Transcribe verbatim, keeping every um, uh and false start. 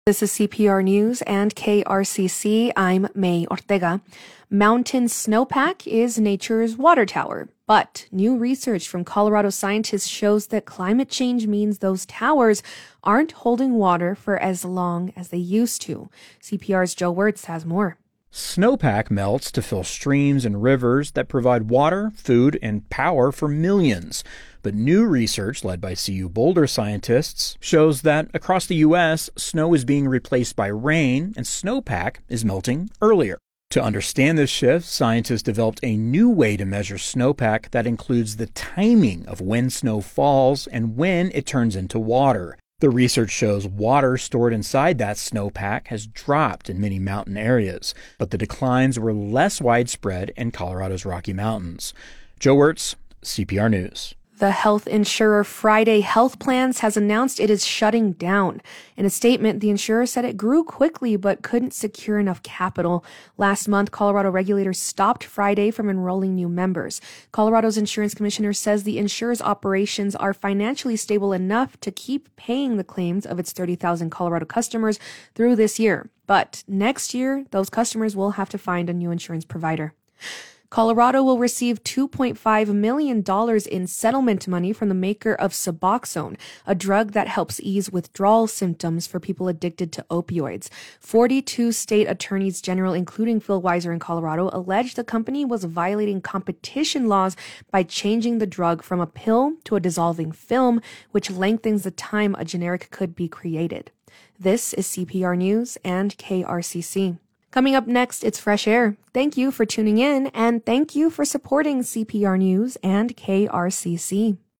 This is C P R News and K R C C. I'm May Ortega. Mountain snowpack is nature's water tower, but new research from Colorado scientists shows that climate change means those towers aren't holding water for as long as they used to. C P R's Joe Wirtz has more. Snowpack melts to fill streams and rivers that provide water, food, and power for millions. But new research led by C U Boulder scientists shows that across the U S, snow is being replaced by rain and snowpack is melting earlier. To understand this shift, scientists developed a new way to measure snowpack that includes the timing of when snow falls and when it turns into water. The research shows water stored inside that snowpack has dropped in many mountain areas, but the declines were less widespread in Colorado's Rocky Mountains. Joe Wirtz, C P R News. The health insurer Friday Health Plans has announced it is shutting down. In a statement, the insurer said it grew quickly but couldn't secure enough capital. Last month, Colorado regulators stopped Friday from enrolling new members. Colorado's insurance commissioner says the insurer's operations are financially stable enough to keep paying the claims of its thirty thousand Colorado customers through this year. But next year, those customers will have to find a new insurance provider. Colorado will receive two point five million dollars in settlement money from the maker of Suboxone, a drug that helps ease withdrawal symptoms for people addicted to opioids. forty-two state attorneys general, including Phil Weiser in Colorado, alleged the company was violating competition laws by changing the drug from a pill to a dissolving film, which lengthens the time a generic could be created. This is C P R News and K R C C. Coming up next, it's Fresh Air. Thank you for tuning in, and thank you for supporting C P R News and K R C C.